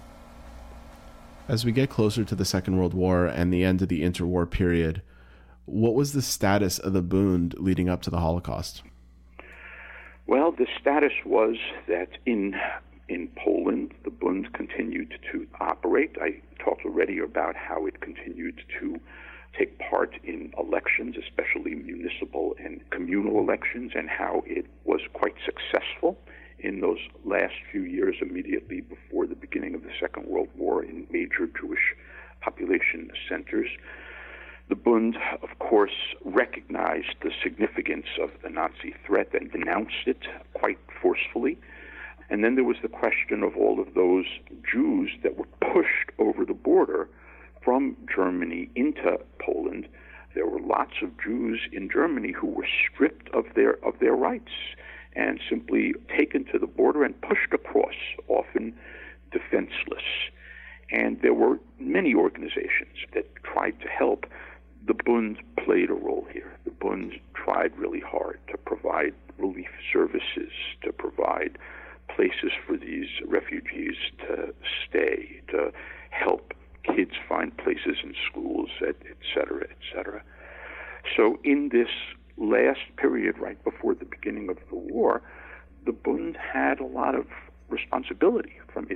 As we get closer to the Second World War and the end of the interwar period, what was the status of the Bund leading up to the Holocaust? Well, the status was that in Poland, the Bund continued to operate. I talked already about how it continued to take part in elections, especially municipal and communal elections, and how it was quite successful in those last few years immediately before the beginning of the Second World War in major Jewish population centers. The Bund, of course, recognized the significance of the Nazi threat and denounced it quite forcefully. And then there was the question of all of those Jews that were pushed over the border from Germany into Poland. There were lots of Jews in Germany who were stripped of their rights and simply taken to the border and pushed across, often defenseless. And there were many organizations that tried to help. The Bund played a role here. The Bund tried really hard to provide relief services, to provide places for these refugees to stay, to help kids find places in schools, et cetera, et cetera. So in this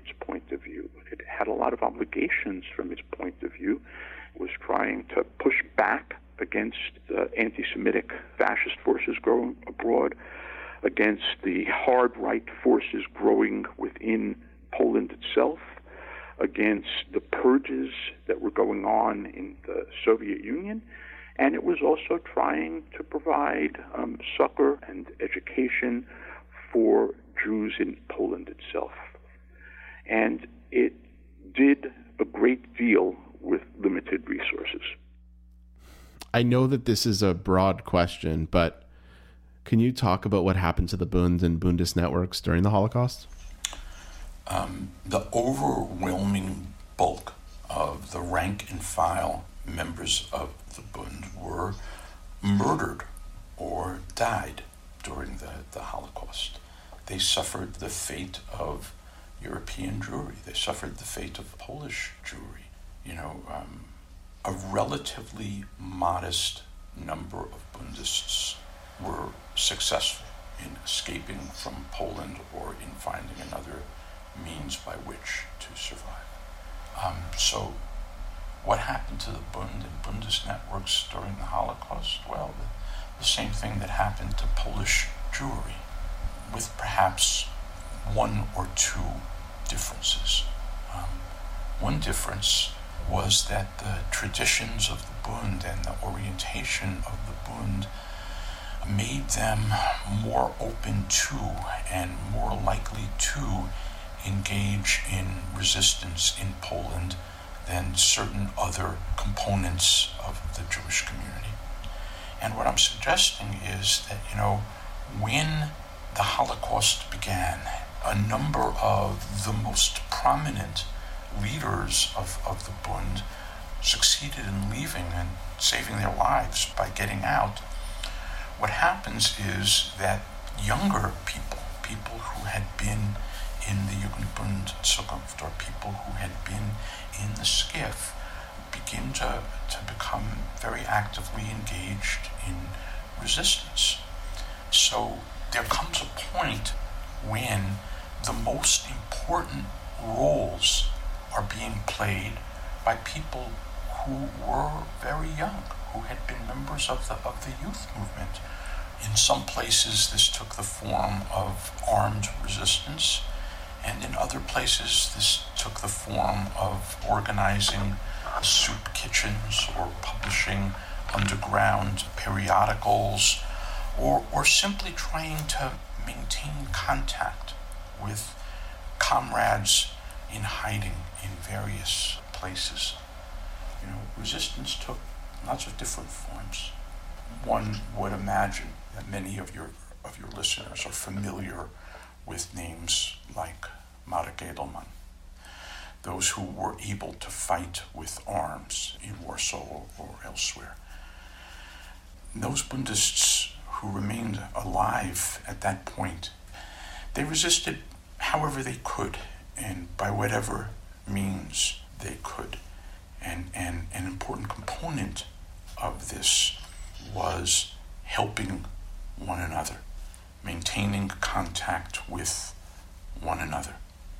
its point of view. It had a lot of obligations from its point of view. It was trying to push back against the anti-Semitic fascist forces growing abroad, against the hard right forces growing within Poland itself, against the purges that were going on in the Soviet Union, and it was also trying to provide succor and education for Jews in Poland itself. And it did a great deal with limited resources. I know that this is a broad question, but can you talk about what happened to the Bund and Bundes networks during the Holocaust? The overwhelming bulk of the rank and file members of the Bund were murdered or died during the Holocaust. They suffered the fate of European Jewry. They suffered the fate of Polish Jewry. A relatively modest number of Bundists were successful in escaping from Poland or in finding another means by which to survive. So what happened to the Bund and Bundes networks during the Holocaust? Well, the same thing that happened to Polish Jewry, with perhaps one or two differences. One difference was that the traditions of the Bund and the orientation of the Bund made them more open to and more likely to engage in resistance in Poland than certain other components of the Jewish community. And what I'm suggesting is that, when the Holocaust began, a number of the most prominent leaders of the Bund succeeded in leaving and saving their lives by getting out. What happens is that younger people who had been in the Jugendbund Zukunft, or people who had been in the SCIF, begin to become very actively engaged in resistance. So there comes a point when the most important roles are being played by people who were very young, who had been members of the youth movement. In some places, this took the form of armed resistance, and in other places, this took the form of organizing soup kitchens or publishing underground periodicals, or simply trying to maintain contact with comrades in hiding in various places. Resistance took lots of different forms. One would imagine that many of your listeners are familiar with names like Marek Edelman, those who were able to fight with arms in Warsaw or elsewhere. Those Bundists who remained alive at that point, they resisted however they could and by whatever means they could. And an important component of this was helping one another, maintaining contact with one another.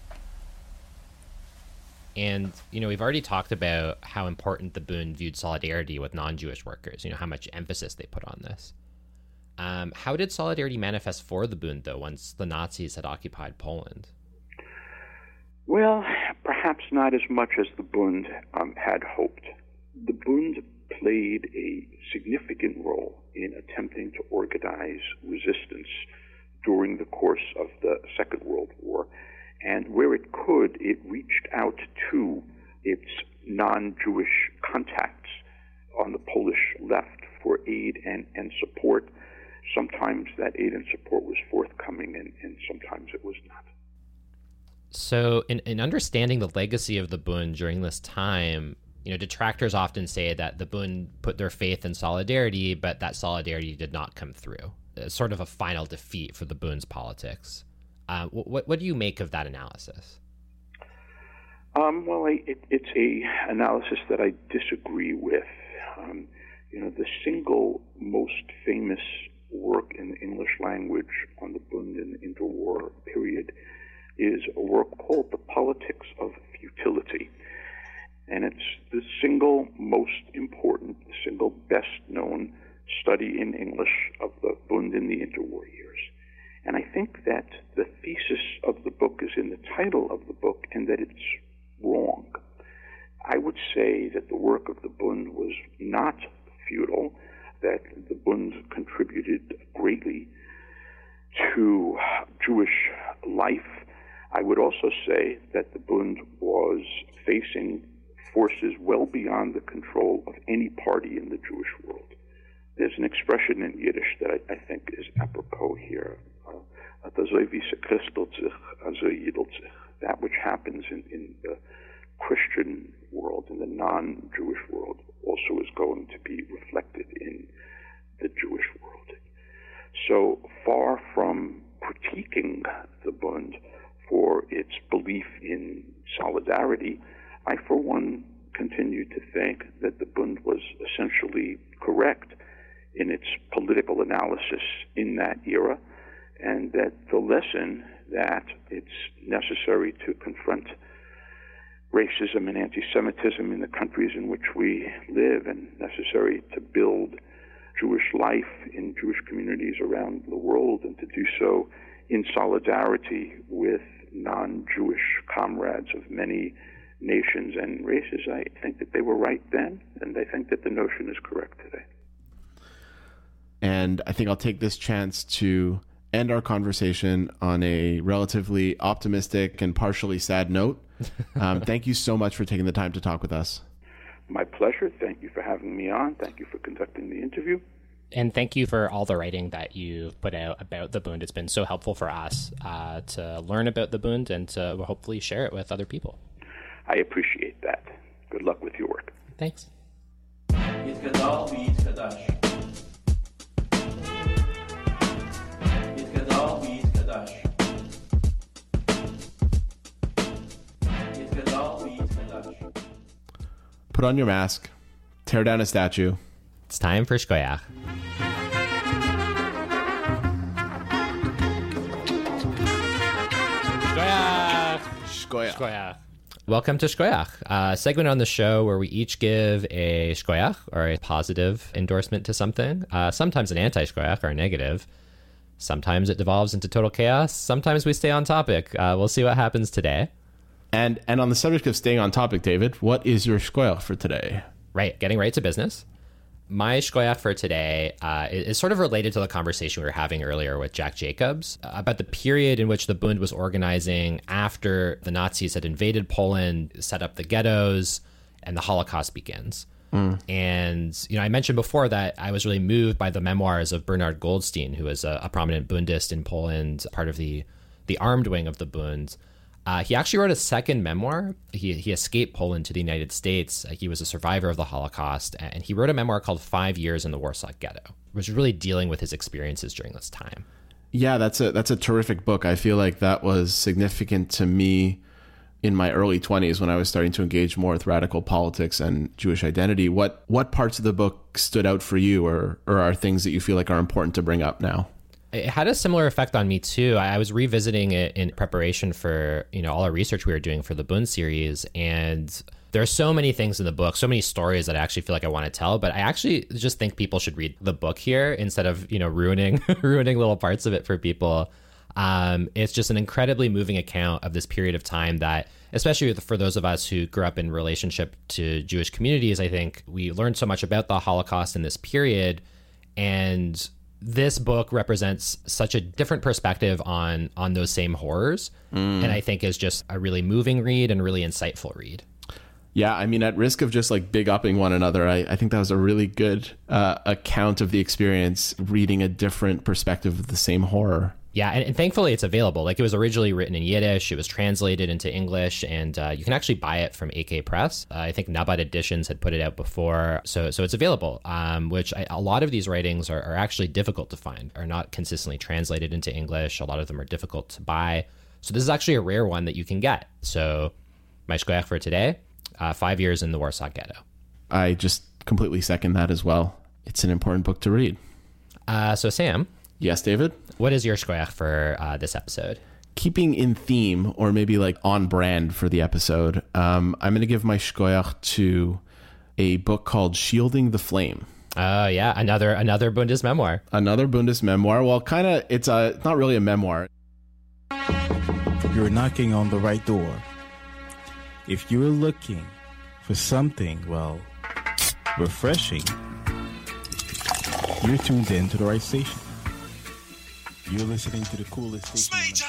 And, we've already talked about how important the Bund viewed solidarity with non-Jewish workers, how much emphasis they put on this. How did solidarity manifest for the Bund, though, once the Nazis had occupied Poland? Well, perhaps not as much as the Bund had hoped. The Bund played a significant role in attempting to organize resistance during the course of the Second World War, and where it could, it reached out to its non-Jewish contacts on the Polish left for aid and support. Sometimes that aid and support was forthcoming, and sometimes it was not. So in understanding the legacy of the Bund during this time, detractors often say that the Bund put their faith in solidarity, but that solidarity did not come through. It's sort of a final defeat for the Bund's politics. What do you make of that analysis? Well, it's a analysis that I disagree with. The single most famous work in the English language on the Bund in the interwar period is a work called The Politics of Futility. And it's the single most important, the single best-known study in English of the Bund in the interwar years. And I think that the thesis of the book is in the title of the book and that it's wrong. I would say that the work of the Bund was not futile, that the Bund contributed greatly to Jewish life. I would also say that the Bund was facing forces well beyond the control of any party in the Jewish world. There's an expression in Yiddish that I think is apropos here. That which happens in the Christian world, in the non-Jewish world, also is going to be reflected in the Jewish world. So far from critiquing the Bund for its belief in solidarity, I, for one, continue to think that the Bund was essentially correct in its political analysis in that era, and that the lesson that it's necessary to confront racism and anti-Semitism in the countries in which we live, and necessary to build Jewish life in Jewish communities around the world, and to do so in solidarity with non-Jewish comrades of many nations and races. I think that they were right then, and I think that the notion is correct today. And I think I'll take this chance to end our conversation on a relatively optimistic and partially sad note. Thank you so much for taking the time to talk with us. My pleasure. Thank you for having me on. Thank you for conducting the interview. And thank you for all the writing that you've put out about the Bund. It's been so helpful for us to learn about the Bund and to hopefully share it with other people. I appreciate that. Good luck with your work. Thanks. Put on your mask, tear down a statue. It's time for Shkoyach. Shkoyach. Welcome to Shkoyach, a segment on the show where we each give a Shkoyach, or a positive endorsement to something, sometimes an anti-Shkoyach, or a negative. Sometimes it devolves into total chaos. Sometimes we stay on topic. We'll see what happens today. And on the subject of staying on topic, David, what is your Shkoyach for today? Right, getting right to business. My Shkoyach for today is sort of related to the conversation we were having earlier with Jack Jacobs about the period in which the Bund was organizing after the Nazis had invaded Poland, set up the ghettos, and the Holocaust begins. And, I mentioned before that I was really moved by the memoirs of Bernard Goldstein, who was a prominent Bundist in Poland, part of the armed wing of the Bund. He actually wrote a second memoir. He escaped Poland to the United States. He was a survivor of the Holocaust, and he wrote a memoir called 5 Years in the Warsaw Ghetto, which is really dealing with his experiences during this time. Yeah, that's a terrific book. I feel like that was significant to me in my early 20s when I was starting to engage more with radical politics and Jewish identity. What parts of the book stood out for you, or are things that you feel like are important to bring up now? It had a similar effect on me too. I was revisiting it in preparation for, all our research we were doing for the Bund series, and there are so many things in the book, so many stories that I actually feel like I want to tell, but I actually just think people should read the book here instead of, ruining little parts of it for people. It's just an incredibly moving account of this period of time that, especially for those of us who grew up in relationship to Jewish communities, I think we learned so much about the Holocaust in this period, and this book represents such a different perspective on those same horrors, and I think is just a really moving read and really insightful read. Yeah, I mean, at risk of just like big upping one another, I think that was a really good account of the experience, reading a different perspective of the same horror. Yeah, and thankfully it's available. Like, it was originally written in Yiddish, it was translated into English, and you can actually buy it from AK Press. I think Nabad Editions had put it out before, so it's available, which a lot of these writings are actually difficult to find, are not consistently translated into English. A lot of them are difficult to buy. So this is actually a rare one that you can get. So my Shkoyach for today, 5 Years in the Warsaw Ghetto. I just completely second that as well. It's an important book to read. So Sam. Yes, David? What is your Shkoyach for this episode? keeping in theme, or maybe like on brand for the episode, I'm going to give my shkoyach to a book called Shielding the Flame. Oh, yeah. Another Bundes memoir. Another Bundes memoir. Well, kind of, it's not really a memoir. You're knocking on the right door. If you're looking for something, well, refreshing, you're tuned in to the right station. You're listening to the coolest station.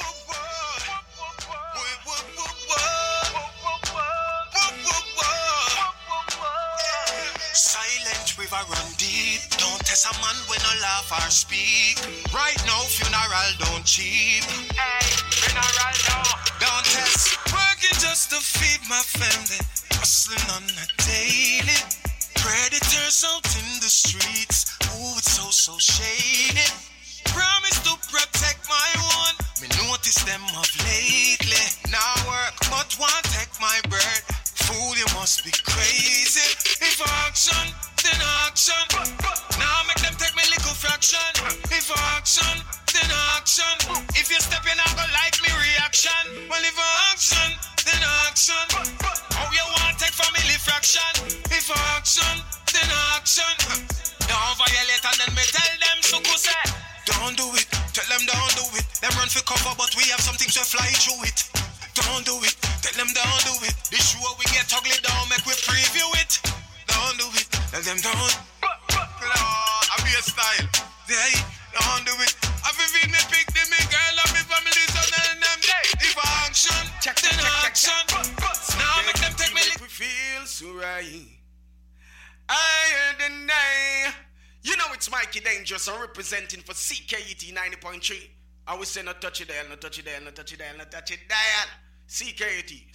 Silent river run deep. Don't test a man when no laugh or speak. Right now, funeral don't cheap. Hey, funeral don't test. Working just to feed my family. Hustling on a daily. Predators out in the streets. Ooh, it's so shady. Promise to protect my one. Me notice them of lately. Now work, but want take my bird. Fool, you must be crazy. If action, then action. Now make them take me little fraction. If action, then action. If you step in, I go like me reaction. Well, if action, then action. How you want take family fraction? If action, then action. Don't violate and then me tell them so go say. Don't do it, tell them don't do it. Them run for cover, but we have something to fly through it. Don't do it, tell them don't do it. The show we get ugly down, make we preview it. Don't do it, tell them don't. Lord, I be a style. They don't do it. I feel feed me pick them, me girl, and me family, son, and them day. If action, check then action. Now make them take me. We feel so right. I heard the name. You know it's Mikey Dangerous. I'm representing for CKET 90.3. I always say no touch it dial, no touch it dial, no touch it dial, no touch it dial. CKET.